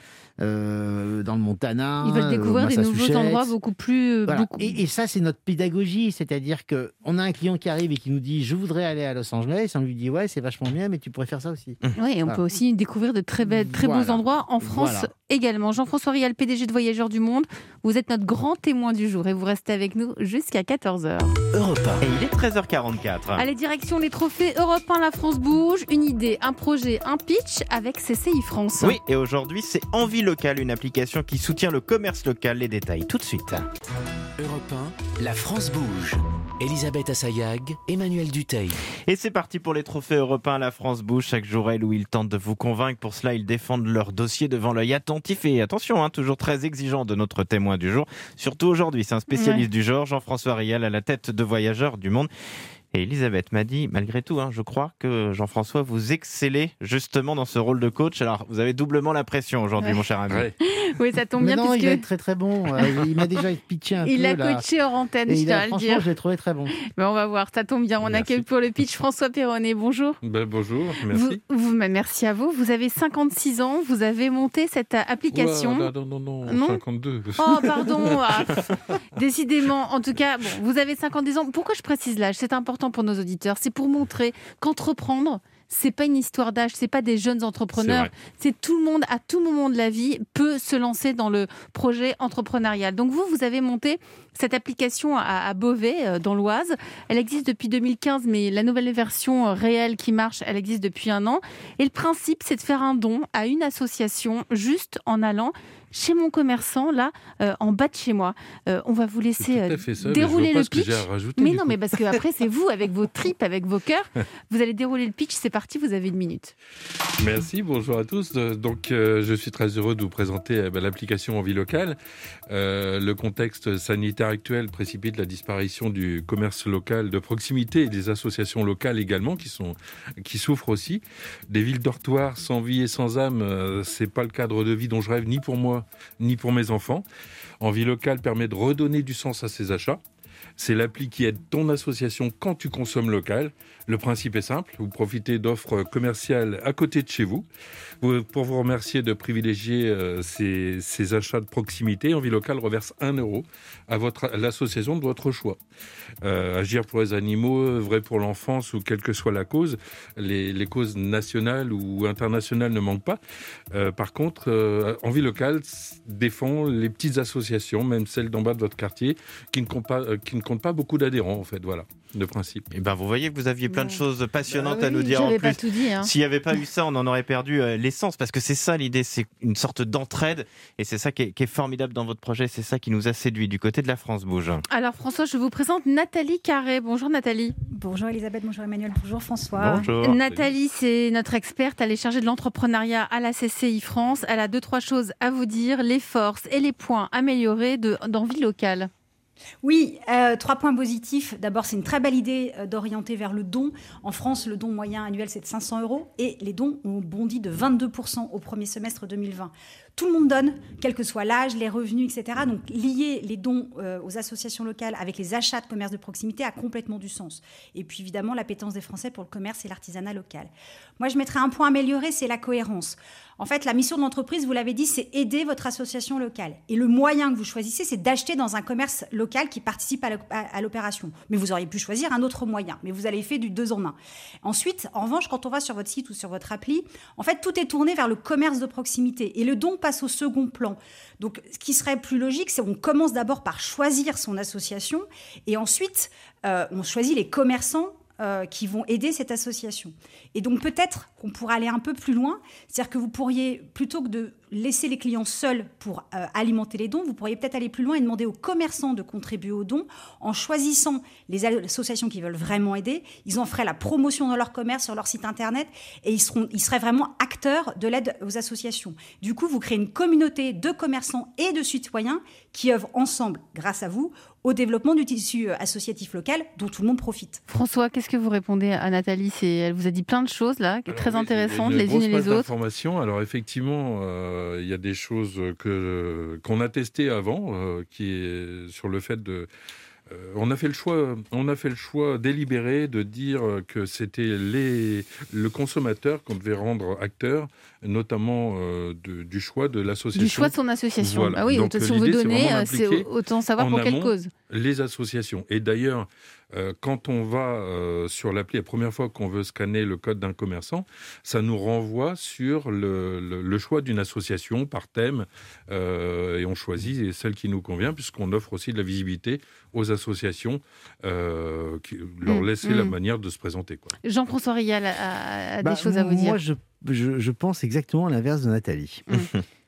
euh, dans le Montana. Ils veulent euh, découvrir au des nouveaux Massachusetts. endroits beaucoup plus... euh, Voilà. beaucoup- Et, et ça, c'est notre pédagogie. C'est-à-dire qu'on a un client qui arrive et qui nous dit « Je voudrais aller à Los Angeles ». On lui dit « Ouais, c'est vachement bien, mais tu pourrais faire ça aussi. Oui, et on Voilà. peut aussi découvrir de très, belles, très beaux Voilà. endroits en France Voilà. également. Jean-François Rial, P D G de Voyageurs du Monde, vous êtes notre grand témoin du jour et vous restez avec nous jusqu'à quatorze heures. Europe un. Et il est treize heures quarante-quatre. Allez, direction les trophées Europe un, la France bouge. Une idée, un projet, un pitch avec C C I France. Oui, et aujourd'hui, c'est Envie Locale, une application qui soutient le commerce local. Les détails tout de suite. Europe un, la France bouge. Elisabeth Assayag, Emmanuel Duteil. Et c'est parti pour les trophées européens. La France bouge chaque jour, elle, où ils tentent de vous convaincre. Pour cela, ils défendent leur dossier devant l'œil attentif et attention, hein, toujours très exigeant de notre témoin du jour. Surtout aujourd'hui, c'est un spécialiste Ouais. du genre, Jean-François Rial, à la tête de Voyageurs du Monde. Et Elisabeth m'a dit, malgré tout, hein, je crois que Jean-François, vous excellez justement dans ce rôle de coach. Alors, vous avez doublement la pression aujourd'hui, Ouais. mon cher ami. Ouais. Oui, ça tombe Mais bien non, il va être puisque très très bon. Euh, il m'a déjà pitché un il peu. l'a là. coaché hors antenne, Et je il tiens a, à le franchement, dire. je l'ai trouvé très bon. Mais on va voir, ça tombe bien. On Merci. accueille pour le pitch François Perronnet. Bonjour. Ben, bonjour, merci. Vous, vous- merci à vous. Vous avez cinquante-six ans. Vous avez monté cette euh, application. Ouah, non, non, non, non, Non cinquante-deux. Oh, pardon. Ah, décidément. En tout cas, bon, vous avez cinquante-dix ans. Pourquoi je précise l'âge? C'est important pour nos auditeurs. C'est pour montrer qu'entreprendre, c'est pas une histoire d'âge, c'est pas des jeunes entrepreneurs. C'est C'est tout le monde, à tout moment de la vie, peut se lancer dans le projet entrepreneurial. Donc vous, vous avez monté cette application à, à Beauvais, euh, dans l'Oise. Elle existe depuis deux mille quinze, mais la nouvelle version euh, réelle qui marche, elle existe depuis un an. Et le principe, c'est de faire un don à une association juste en allant chez mon commerçant, là, euh, en bas de chez moi. Euh, on va vous C'est laisser tout à euh, fait ça, mais dérouler je vois pas le ce que pitch. j'ai à rajouter, Mais du non, coup. mais parce que après c'est vous, avec vos tripes, avec vos cœurs. Vous allez dérouler le pitch, c'est parti, vous avez une minute. Merci, bonjour à tous. Euh, Donc, euh, je suis très heureux de vous présenter euh, ben, l'application Envie Locale. Euh, le contexte sanitaire actuel précipite la disparition du commerce local de proximité et des associations locales également qui sont qui souffrent aussi. Des villes dortoirs sans vie et sans âme, euh, c'est pas le cadre de vie dont je rêve ni pour moi ni pour mes enfants. Envie Locale permet de redonner du sens à ces achats. C'est l'appli qui aide ton association quand tu consommes local. Le principe est simple, vous profitez d'offres commerciales à côté de chez vous. Pour vous remercier de privilégier euh, ces, ces achats de proximité, Envie Locale reverse un euro à, votre, à l'association de votre choix. Euh, agir pour les animaux, vrai pour l'enfance ou quelle que soit la cause, les, les causes nationales ou internationales ne manquent pas. Euh, par contre, euh, Envie Locale défend les petites associations, même celles d'en bas de votre quartier, qui ne comptent pas, euh, qui ne comptent pas beaucoup d'adhérents en fait, voilà. De principe. Et ben vous voyez que vous aviez plein de choses passionnantes bah oui, à nous dire en j'avais plus. pas tout dit, hein. S'il n'y avait pas eu ça, on en aurait perdu euh, l'essence, parce que c'est ça l'idée, c'est une sorte d'entraide, et c'est ça qui est, qui est formidable dans votre projet, c'est ça qui nous a séduit du côté de la France Bouge. Alors François, je vous présente Nathalie Carré. Bonjour Nathalie. Bonjour Elisabeth, bonjour Emmanuel, bonjour François. Bonjour. Nathalie, c'est notre experte, elle est chargée de l'entrepreneuriat à la C C I France. Elle a deux, trois choses à vous dire, les forces et les points améliorés de, d'Envie Locale. Oui, euh, trois points positifs. D'abord, c'est une très belle idée euh, d'orienter vers le don. En France, le don moyen annuel, c'est de cinq cents euros et les dons ont bondi de vingt-deux pour cent au premier semestre deux mille vingt. Tout le monde donne, quel que soit l'âge, les revenus, et cetera. Donc, lier les dons euh, aux associations locales avec les achats de commerce de proximité a complètement du sens. Et puis, évidemment, l'appétence des Français pour le commerce et l'artisanat local. Moi, je mettrais un point amélioré, c'est la cohérence. En fait, la mission de l'entreprise, vous l'avez dit, c'est aider votre association locale. Et le moyen que vous choisissez, c'est d'acheter dans un commerce local qui participe à l'opération. Mais vous auriez pu choisir un autre moyen. Mais vous avez fait du deux en un. Ensuite, en revanche, quand on va sur votre site ou sur votre appli, en fait, tout est tourné vers le commerce de proximité. Et le don passe au second plan. Donc, ce qui serait plus logique, c'est qu'on commence d'abord par choisir son association. Et ensuite, euh, on choisit les commerçants Euh, qui vont aider cette association. Et donc peut-être qu'on pourrait aller un peu plus loin, c'est-à-dire que vous pourriez, plutôt que de laisser les clients seuls pour euh, alimenter les dons, vous pourriez peut-être aller plus loin et demander aux commerçants de contribuer aux dons en choisissant les associations qui veulent vraiment aider. Ils en feraient la promotion dans leur commerce, sur leur site internet, et ils, seront, ils seraient vraiment acteurs de l'aide aux associations. Du coup, vous créez une communauté de commerçants et de citoyens qui œuvrent ensemble, grâce à vous, au développement du tissu associatif local dont tout le monde profite. François, qu'est-ce que vous répondez à Nathalie? C'est, elle vous a dit plein de choses là, Alors, très oui, intéressantes, une les unes et les autres. Alors effectivement, euh, il y a des choses que, qu'on a testées avant, euh, qui est sur le fait de... Euh, on a fait le choix, on a fait le choix délibéré de dire que c'était les, le consommateur qu'on devait rendre acteur, notamment euh, de, du choix de l'association. Du choix de son association. Voilà. Ah oui, donc, si on veut donner, c'est autant savoir pour quelle cause. Les associations. Et d'ailleurs, euh, quand on va euh, sur l'appli, la première fois qu'on veut scanner le code d'un commerçant, ça nous renvoie sur le, le, le choix d'une association par thème, euh, et on choisit celle qui nous convient, puisqu'on offre aussi de la visibilité aux associations, euh, qui leur laisser mmh, mmh. la manière de se présenter, quoi. Jean-François Rial a, a bah, des choses à vous dire. Moi, je, je, je pense exactement l'inverse de Nathalie. Mmh.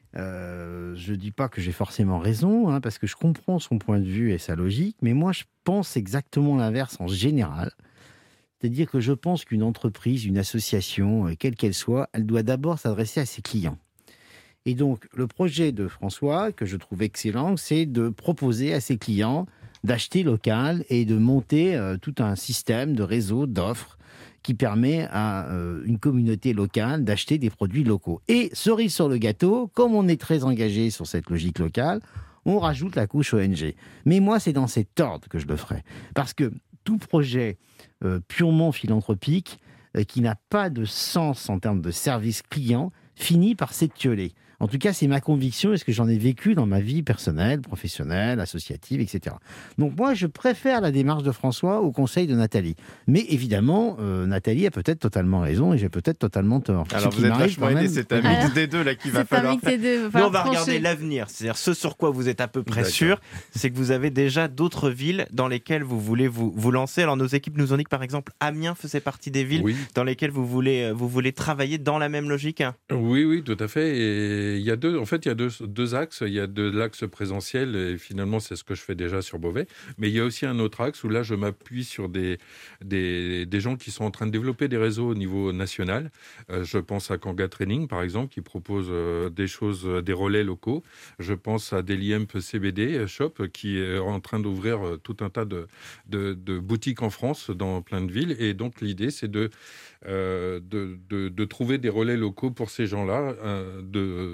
Euh, je ne dis pas que j'ai forcément raison, hein, parce que je comprends son point de vue et sa logique, mais moi, je pense exactement l'inverse en général. C'est-à-dire que je pense qu'une entreprise, une association, euh, quelle qu'elle soit, elle doit d'abord s'adresser à ses clients. Et donc, le projet de François, que je trouve excellent, c'est de proposer à ses clients d'acheter local et de monter euh, tout un système de réseau d'offres qui permet à euh, une communauté locale d'acheter des produits locaux. Et cerise sur le gâteau, comme on est très engagé sur cette logique locale, on rajoute la couche O N G. Mais moi, c'est dans cet ordre que je le ferai. Parce que tout projet euh, purement philanthropique, euh, qui n'a pas de sens en termes de service client, finit par s'étioler. En tout cas, c'est ma conviction et ce que j'en ai vécu dans ma vie personnelle, professionnelle, associative, et cetera. Donc moi, je préfère la démarche de François au conseil de Nathalie. Mais évidemment, euh, Nathalie a peut-être totalement raison et j'ai peut-être totalement tort. Alors vous êtes vachement aidé, c'est un mix Alors, des deux là qu'il va falloir faire. Deux, Nous, on va regarder l'avenir, c'est-à-dire ce sur quoi vous êtes à peu près sûr, c'est que vous avez déjà d'autres villes dans lesquelles vous voulez vous, vous lancer. Alors nos équipes nous ont dit que par exemple Amiens faisait partie des villes oui. dans lesquelles vous voulez, vous voulez travailler dans la même logique. Hein. Oui, oui, tout à fait. Et il y a deux, en fait, il y a deux, deux axes. Il y a de l'axe présentiel, et finalement, c'est ce que je fais déjà sur Beauvais. Mais il y a aussi un autre axe où là, je m'appuie sur des, des, des gens qui sont en train de développer des réseaux au niveau national. Euh, je pense à Kanga Training, par exemple, qui propose euh, des choses, des relais locaux. Je pense à Deliemp C B D Shop, qui est en train d'ouvrir euh, tout un tas de, de, de boutiques en France, dans plein de villes. Et donc, l'idée, c'est de, euh, de, de, de trouver des relais locaux pour ces gens-là, euh, de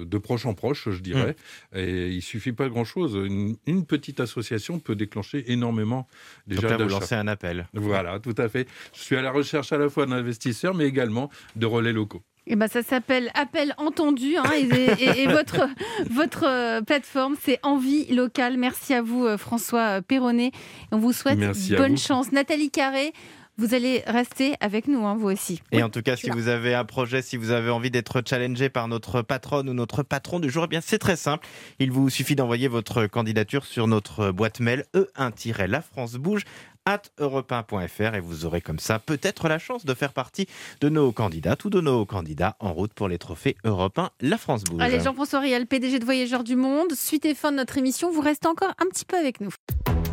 de proche en proche, je dirais. Mmh. Et il suffit pas grand-chose. Une, une petite association peut déclencher énormément déjà d'achats. Donc là, vous d'achats. lancez un appel. Voilà, tout à fait. Je suis à la recherche à la fois d'investisseurs, mais également de relais locaux. Eh ben, ça s'appelle Appel entendu, hein, et, et, et votre, votre euh, plateforme, c'est Envie locale. Merci à vous, euh, François Perronnet. On vous souhaite Merci bonne chance. Nathalie Carré, vous allez rester avec nous, hein, vous aussi. Et oui, en tout cas, si là. vous avez un projet, si vous avez envie d'être challengé par notre patronne ou notre patron du jour, eh bien c'est très simple. Il vous suffit d'envoyer votre candidature sur notre boîte mail e un tiret la france bouge arobase europe un point f r et vous aurez comme ça peut-être la chance de faire partie de nos candidats ou de nos candidats en route pour les trophées Europe un La France Bouge. Allez, Jean-François Rial, P D G de Voyageurs du Monde, suite et fin de notre émission, vous restez encore un petit peu avec nous.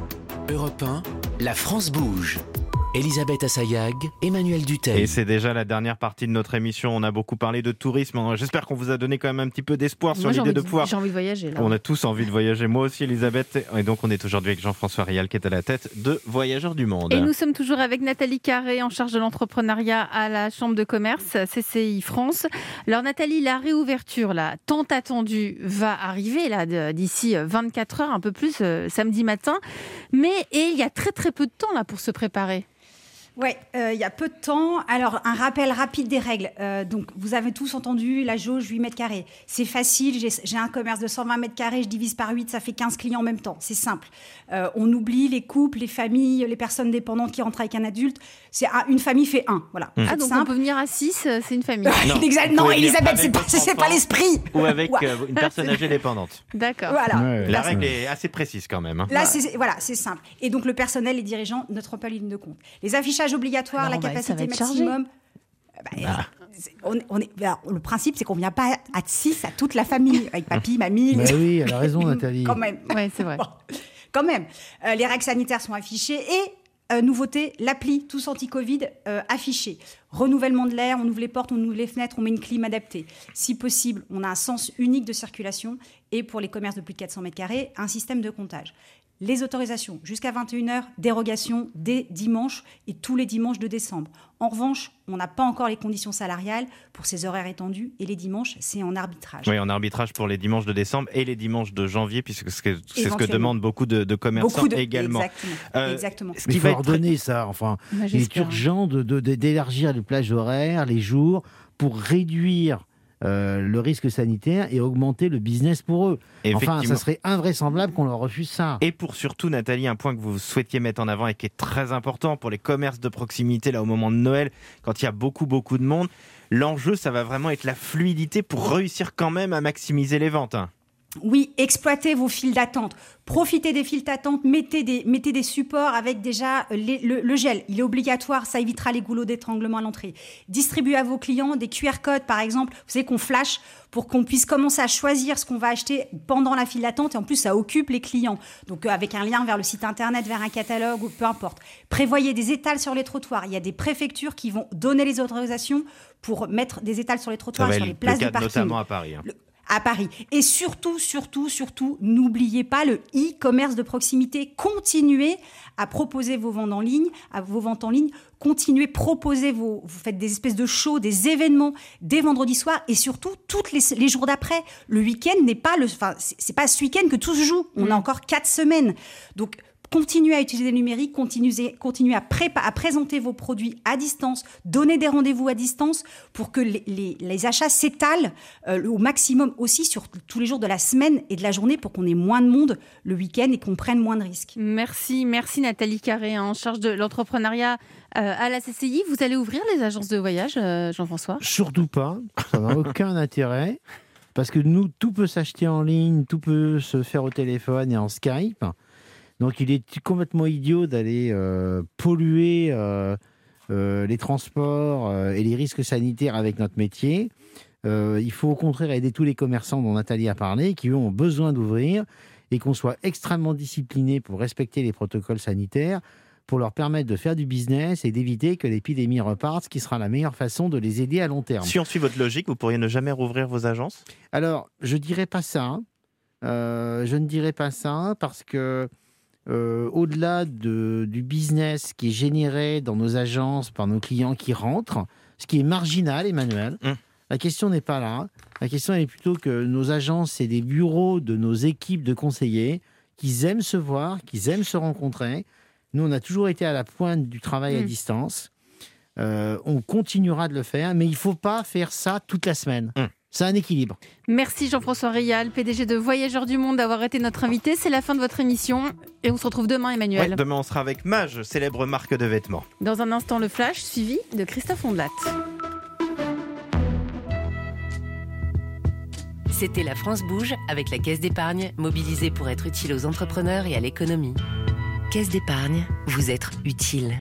Europe un, La France Bouge. Elisabeth Assayag, Emmanuel Dutheil. Et c'est déjà la dernière partie de notre émission. On a beaucoup parlé de tourisme. J'espère qu'on vous a donné quand même un petit peu d'espoir Moi, sur l'idée de, de pouvoir. J'ai envie de voyager là. On a tous envie de voyager. Moi aussi, Elisabeth. Et donc, on est aujourd'hui avec Jean-François Rial qui est à la tête de Voyageurs du Monde. Et nous sommes toujours avec Nathalie Carré en charge de l'entrepreneuriat à la Chambre de commerce C C I France. Alors Nathalie, la réouverture là, tant attendue, va arriver là d'ici vingt-quatre heures, un peu plus, euh, samedi matin. Mais et il y a très très peu de temps là pour se préparer. Oui, euh, il y a peu de temps. Alors, un rappel rapide des règles. Euh, donc, vous avez tous entendu la jauge huit mètres carrés. C'est facile. J'ai, j'ai un commerce de cent vingt mètres carrés. Je divise par huit, ça fait quinze clients en même temps. C'est simple. Euh, on oublie les couples, les familles, les personnes dépendantes qui rentrent avec un adulte. C'est un, une famille fait un. Voilà. Mmh. Ah, donc simple. On peut venir à six, c'est une famille. Non, exact, non Elisabeth, c'est pas, c'est pas l'esprit. Ou avec ouais. euh, une personne âgée dépendante. D'accord. Voilà. Ouais, la règle est assez précise quand même. Hein. Là, c'est, voilà, c'est simple. Et donc, le personnel, les dirigeants ne trompent pas ligne de compte. Les affichages obligatoires, alors, la capacité maximum. Bah, ah. on, on est, alors, le principe, c'est qu'on ne vient pas à six à toute la famille, avec papy, mamie. Bah les... Oui, elle a raison, Nathalie. Quand même. Oui, c'est vrai. Bon, quand même. Euh, les règles sanitaires sont affichées et, euh, nouveauté, l'appli Tous Anti-Covid euh, affichée. Renouvellement de l'air, on ouvre les portes, on ouvre les fenêtres, on met une clim adaptée. Si possible, on a un sens unique de circulation et pour les commerces de plus de quatre cents mètres carrés, un système de comptage. Les autorisations jusqu'à vingt et une heures, dérogation dès dimanche et tous les dimanches de décembre. En revanche, on n'a pas encore les conditions salariales pour ces horaires étendus et les dimanches, c'est en arbitrage. Oui, en arbitrage pour les dimanches de décembre et les dimanches de janvier, puisque c'est ce que demandent beaucoup de, de commerçants beaucoup de, également. Exactement. Euh, exactement. Ce qui va être ordonné ça. Enfin, bah, il est urgent de, de, de, d'élargir les plages horaires, les jours, pour réduire Euh, le risque sanitaire et augmenter le business pour eux. Enfin, ça serait invraisemblable qu'on leur refuse ça. Et pour surtout, Nathalie, un point que vous souhaitiez mettre en avant et qui est très important pour les commerces de proximité, là, au moment de Noël, quand il y a beaucoup, beaucoup de monde, l'enjeu, ça va vraiment être la fluidité pour réussir quand même à maximiser les ventes. Oui, exploitez vos files d'attente. Profitez des files d'attente, mettez des, mettez des supports avec déjà les, le, le gel. Il est obligatoire, ça évitera les goulots d'étranglement à l'entrée. Distribuez à vos clients des Q R codes, par exemple, vous savez qu'on flash pour qu'on puisse commencer à choisir ce qu'on va acheter pendant la file d'attente. Et en plus, ça occupe les clients. Donc, euh, avec un lien vers le site internet, vers un catalogue, ou peu importe. Prévoyez des étals sur les trottoirs. Il y a des préfectures qui vont donner les autorisations pour mettre des étals sur les trottoirs, sur les places de parking. Notamment à Paris. Hein. Le, à Paris. Et surtout, surtout, surtout, n'oubliez pas le e-commerce de proximité. Continuez à proposer vos ventes en ligne, à vos ventes en ligne. Continuez, proposez vos, vous faites des espèces de shows, des événements dès vendredi soir et surtout tous les, les jours d'après. Le week-end n'est pas le, enfin, c'est, c'est pas ce week-end que tout se joue. On mmh. a encore quatre semaines. Donc, continuez à utiliser le numérique, continuez, continuez à, prépa- à présenter vos produits à distance, donnez des rendez-vous à distance pour que les, les, les achats s'étalent euh, au maximum aussi sur tous les jours de la semaine et de la journée pour qu'on ait moins de monde le week-end et qu'on prenne moins de risques. Merci, merci Nathalie Carré, en charge de l'entrepreneuriat euh, à la C C I. Vous allez ouvrir les agences de voyage, euh, Jean-François ? Surtout pas, ça n'a aucun intérêt parce que nous, tout peut s'acheter en ligne, tout peut se faire au téléphone et en Skype. Donc, il est complètement idiot d'aller euh, polluer euh, euh, les transports euh, et les risques sanitaires avec notre métier. Euh, il faut au contraire aider tous les commerçants dont Nathalie a parlé, qui eux, ont besoin d'ouvrir et qu'on soit extrêmement disciplinés pour respecter les protocoles sanitaires, pour leur permettre de faire du business et d'éviter que l'épidémie reparte, ce qui sera la meilleure façon de les aider à long terme. Si on suit votre logique, vous pourriez ne jamais rouvrir vos agences ? Alors, je ne dirais pas ça. Euh, je ne dirais pas ça parce que Euh, au-delà de, du business qui est généré dans nos agences par nos clients qui rentrent, ce qui est marginal, Emmanuel, mmh. La question n'est pas là. La question est plutôt que nos agences, c'est des bureaux de nos équipes de conseillers qui aiment se voir, qui aiment se rencontrer. Nous, on a toujours été à la pointe du travail mmh. à distance. Euh, on continuera de le faire, mais il ne faut pas faire ça toute la semaine. Mmh. C'est un équilibre. Merci Jean-François Rial, P D G de Voyageurs du Monde, d'avoir été notre invité. C'est la fin de votre émission et on se retrouve demain, Emmanuel. Ouais, demain, on sera avec Mage, célèbre marque de vêtements. Dans un instant, le flash, suivi de Christophe Ondelat. C'était La France Bouge avec la Caisse d'épargne, mobilisée pour être utile aux entrepreneurs et à l'économie. Caisse d'épargne, vous être utile.